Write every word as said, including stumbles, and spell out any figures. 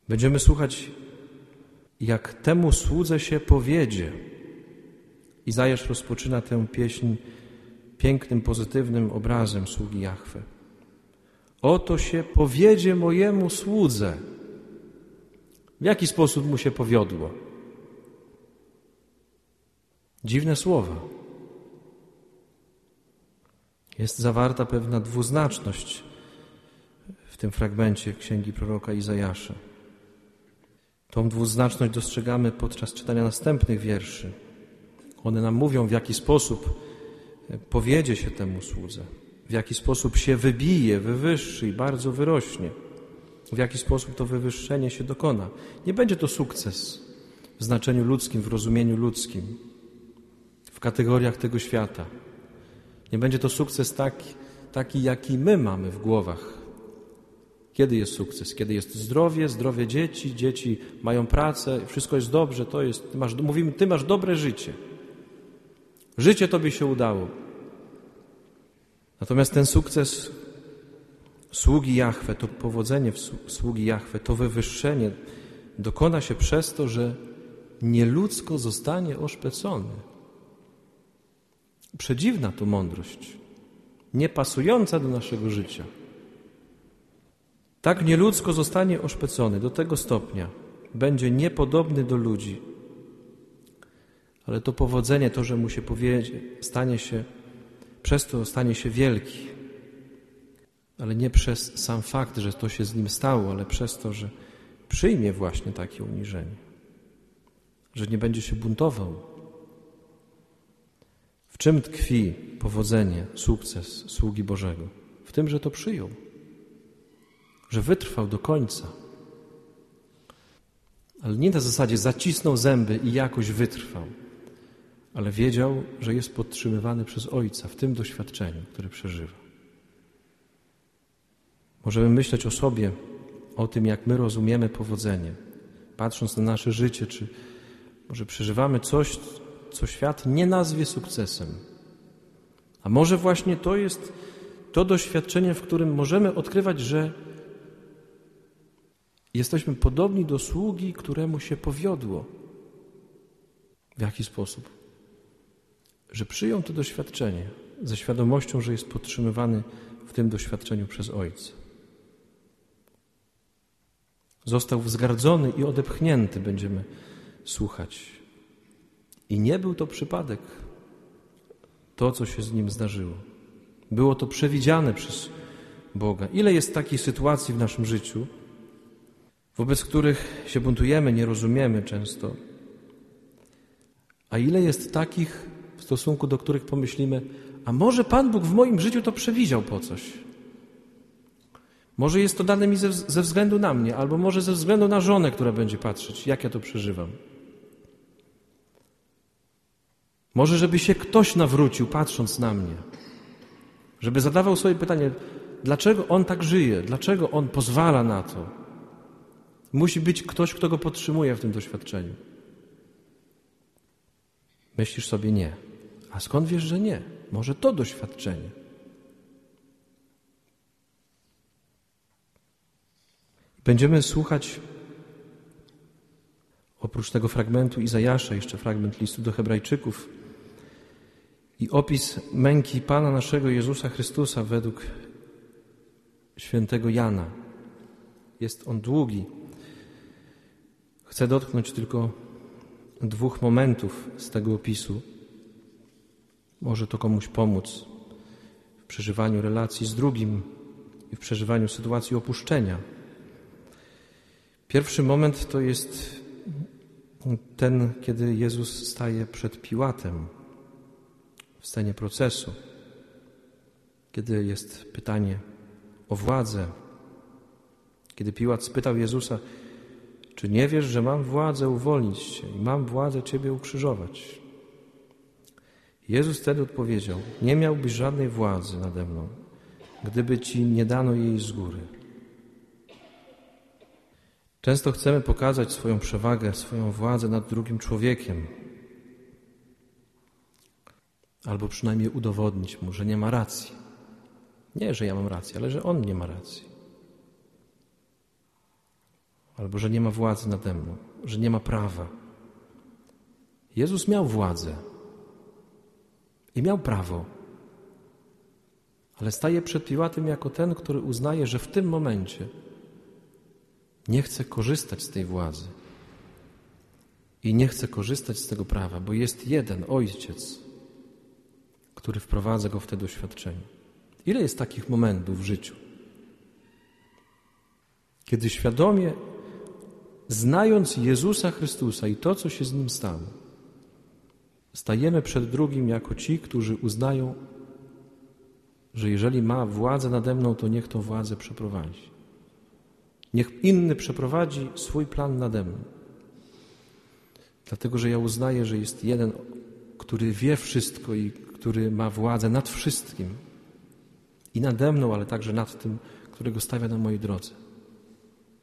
Będziemy słuchać, jak temu słudze się powiedzie. Izajasz rozpoczyna tę pieśń pięknym, pozytywnym obrazem sługi Jahwe. Oto się powiedzie mojemu słudze. W jaki sposób mu się powiodło? Dziwne słowa. Jest zawarta pewna dwuznaczność w tym fragmencie księgi proroka Izajasza. Tą dwuznaczność dostrzegamy podczas czytania następnych wierszy. One nam mówią, w jaki sposób powiedzie się temu słudze, w jaki sposób się wybije, wywyższy i bardzo wyrośnie, w jaki sposób to wywyższenie się dokona. Nie będzie to sukces w znaczeniu ludzkim, w rozumieniu ludzkim, w kategoriach tego świata. Nie będzie to sukces taki, taki, jaki my mamy w głowach. Kiedy jest sukces? Kiedy jest zdrowie, zdrowie dzieci, dzieci mają pracę, wszystko jest dobrze, to jest, ty masz, mówimy, ty masz dobre życie. Życie tobie się udało. Natomiast ten sukces sługi Jahwe, to powodzenie sługi Jahwe, to wywyższenie dokona się przez to, że nieludzko zostanie oszpecony. Przedziwna to mądrość, niepasująca do naszego życia. Tak nieludzko zostanie oszpecony do tego stopnia, będzie niepodobny do ludzi. Ale to powodzenie, to, że mu się powiedzie, stanie się, przez to stanie się wielki. Ale nie przez sam fakt, że to się z nim stało, ale przez to, że przyjmie właśnie takie uniżenie. Że nie będzie się buntował. W czym tkwi powodzenie, sukces sługi Bożego? W tym, że to przyjął. Że wytrwał do końca. Ale nie na zasadzie zacisnął zęby i jakoś wytrwał, ale wiedział, że jest podtrzymywany przez Ojca w tym doświadczeniu, które przeżywa. Możemy myśleć o sobie, o tym, jak my rozumiemy powodzenie, patrząc na nasze życie, czy może przeżywamy coś, co świat nie nazwie sukcesem. A może właśnie to jest to doświadczenie, w którym możemy odkrywać, że jesteśmy podobni do sługi, któremu się powiodło. W jaki sposób? Że przyjął to doświadczenie ze świadomością, że jest podtrzymywany w tym doświadczeniu przez Ojca. Został wzgardzony i odepchnięty, będziemy słuchać. I nie był to przypadek, to, co się z nim zdarzyło. Było to przewidziane przez Boga. Ile jest takich sytuacji w naszym życiu, wobec których się buntujemy, nie rozumiemy często. A ile jest takich, w stosunku do których pomyślimy, a może Pan Bóg w moim życiu to przewidział po coś. Może jest to dane mi ze, ze względu na mnie, albo może ze względu na żonę, która będzie patrzeć, jak ja to przeżywam. Może żeby się ktoś nawrócił, patrząc na mnie. Żeby zadawał sobie pytanie, dlaczego on tak żyje, dlaczego on pozwala na to. Musi być ktoś, kto go podtrzymuje w tym doświadczeniu. Myślisz sobie nie. A skąd wiesz, że nie? Może to doświadczenie. Będziemy słuchać oprócz tego fragmentu Izajasza, jeszcze fragment listu do Hebrajczyków i opis męki Pana naszego Jezusa Chrystusa według świętego Jana. Jest on długi. Chcę dotknąć tylko dwóch momentów z tego opisu. Może to komuś pomóc w przeżywaniu relacji z drugim i w przeżywaniu sytuacji opuszczenia. Pierwszy moment to jest ten, kiedy Jezus staje przed Piłatem w scenie procesu, kiedy jest pytanie o władzę, kiedy Piłat spytał Jezusa, czy nie wiesz, że mam władzę uwolnić Cię i mam władzę Ciebie ukrzyżować? Jezus wtedy odpowiedział, nie miałbyś żadnej władzy nade mną, gdyby Ci nie dano jej z góry. Często chcemy pokazać swoją przewagę, swoją władzę nad drugim człowiekiem, albo przynajmniej udowodnić mu, że nie ma racji. Nie, że ja mam rację, ale że on nie ma racji. albo że nie ma władzy nade mną, że nie ma prawa. Jezus miał władzę i miał prawo, ale staje przed Piłatem jako ten, który uznaje, że w tym momencie nie chce korzystać z tej władzy i nie chce korzystać z tego prawa, bo jest jeden Ojciec, który wprowadza go w te doświadczenie. Ile jest takich momentów w życiu, kiedy świadomie, znając Jezusa Chrystusa i to, co się z Nim stało, stajemy przed drugim jako ci, którzy uznają, że jeżeli ma władzę nade mną, to niech tą władzę przeprowadzi. Niech inny przeprowadzi swój plan nade mną. Dlatego, że ja uznaję, że jest jeden, który wie wszystko i który ma władzę nad wszystkim. I nade mną, ale także nad tym, którego stawia na mojej drodze.